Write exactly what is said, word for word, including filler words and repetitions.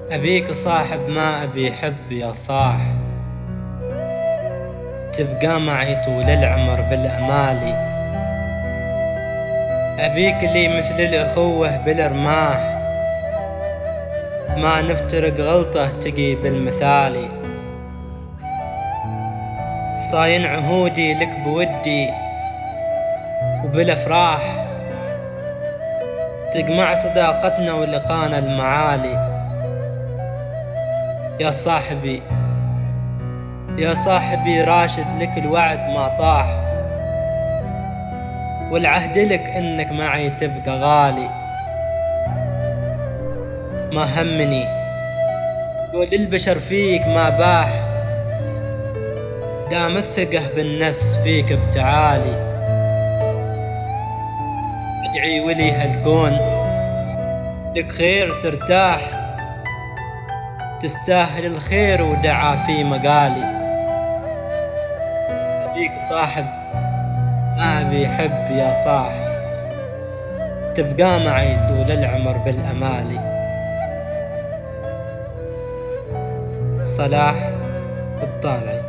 أبيك صاحب ما أبي حب يا صاح، تبقى معي طول العمر بالأمالي. أبيك لي مثل الأخوة بالرماح، ما نفترق غلطة تقي بالمثالي. صاين عهودي لك بودي وبالأفراح، تجمع صداقتنا ولقانا المعالي. يا صاحبي يا صاحبي راشد لك الوعد ما طاح، والعهد لك انك معي تبقى غالي. ما همني قول البشر فيك ما باح، دام الثقة بالنفس فيك بتعالي. ادعي ولي هالكون لك خير ترتاح، تستاهل الخير ودعا في مقالي. أبيك صاحب ما أبي حب يا صاح، تبقى معي طول العمر بالأمالي. صلاح الطالعي.